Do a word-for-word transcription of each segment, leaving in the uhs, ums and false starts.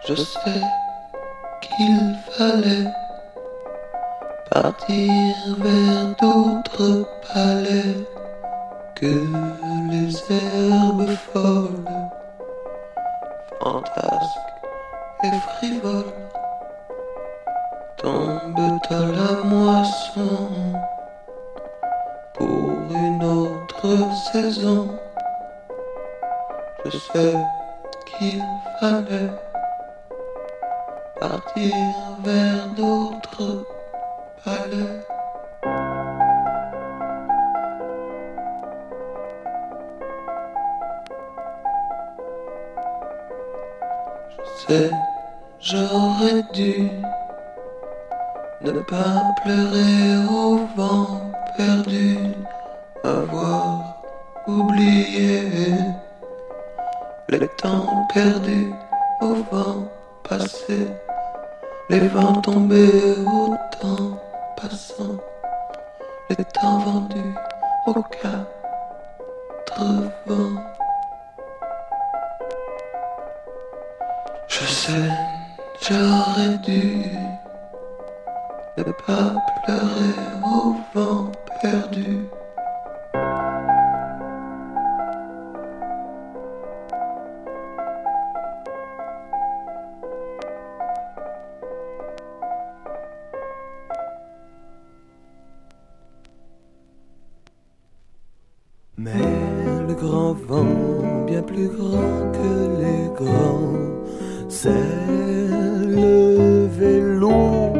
Je sais qu'il fallait partir vers d'autres palais, que les herbes folles, fantasques et frivoles, tombent à la moisson pour une autre saison. Je sais qu'il fallait partir vers d'autres palais. Je sais, j'aurais dû ne pas pleurer au vent perdu, avoir oublié les temps perdus au vent passé, les vents tombés au temps passant, les temps vendus aux quatre vents. Je sais, j'aurais dû ne pas pleurer au vent perdu. Mais le grand vent, bien plus grand que les grands, s'est levé lourd,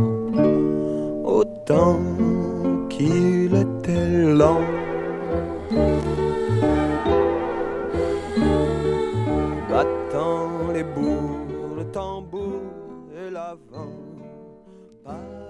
autant qu'il était lent. Battant les bourgs, le tambour et l'avant.